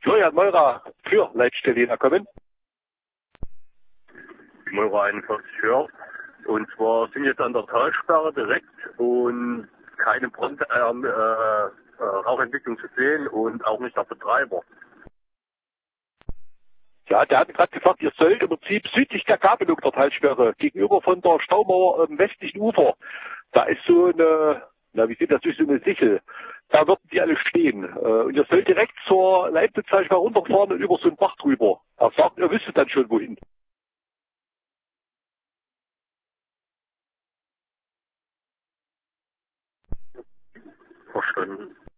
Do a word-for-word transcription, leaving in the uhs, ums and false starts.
Florian Meurer für Leitstelle kommen. Meurer einundvierzig für. Und zwar sind jetzt an der Talsperre direkt und keine Brand, äh, äh, Rauchentwicklung zu sehen und auch nicht der Betreiber. Ja, der hat gerade gesagt, ihr sollt im Prinzip südlich der Gabelung der Talsperre, gegenüber von der Staumauer am westlichen Ufer. Da ist so eine, na wie sieht das, durch so eine Sichel. Da würden die alle stehen. Und ihr sollt direkt zur Leibniz-Talsperre runterfahren und über so einen Bach drüber. Er sagt, ihr wüsstet dann schon wohin. Verstanden.